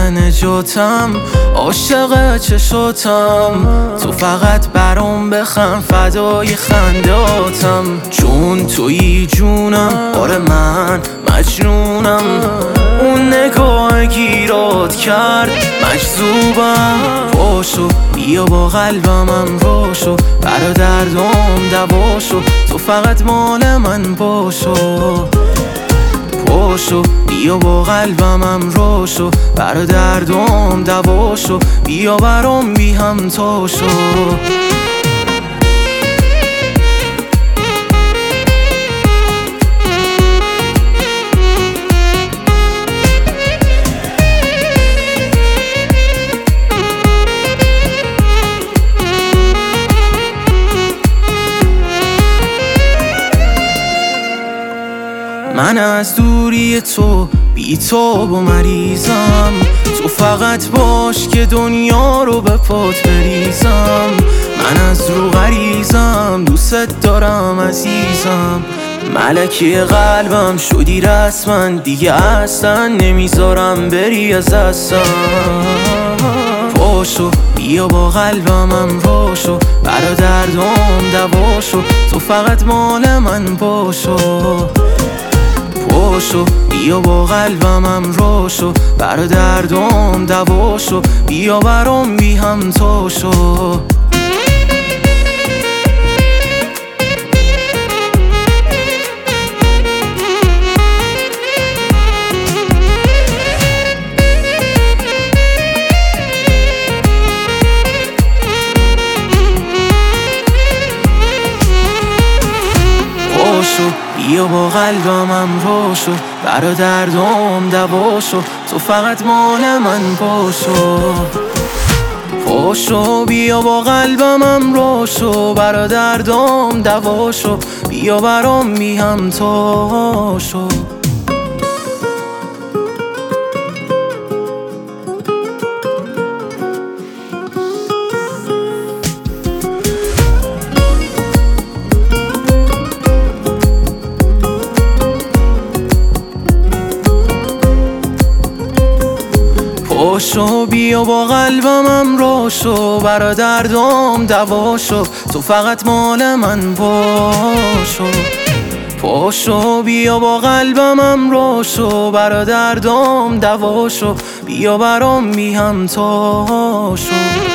نجاتم، عاشق چشاتم، تو فقط برام بخند، فدای خنداتم، چون تویی جونم، آره من مجنونم، اون نگاه گیرات کرد مجذوبم. پاشو بیا با قلبم روشو، برا دردم دواشو، تو فقط مال من باشو. پاشو بیا با قلبم روشو، برا دردم دواشو، بیا برام بی همتاشو. من از دوری تو بی‌تاب و مریضم، تو فقط باش که دنیا رو به پات بریزم. من از رو غریزم، دوست دارم عزیزم، ملکی قلبم شدی رسما، دیگه اصلا نمیذارم بری از دستم. پاشو بیا با قلبم روشو، برا دردم دواشو، تو فقط مال من باشو. پاشو بیا با قلبم روشو، برا دردم دواشو، بیا برام بی همتاشو. پاشو بیا با قلبم روشو، برا دردم دواشو، تو فقط مال من باشو. پاشو بیا با قلبم روشو، برا دردم دواشو، بیا برام بی همتاشو. پاشو بیا با قلبم روشو، برا دردم دواشو، تو فقط مال من باشو. پاشو بیا با قلبم روشو، برا دردم دواشو، بیا برام بی همتاشو.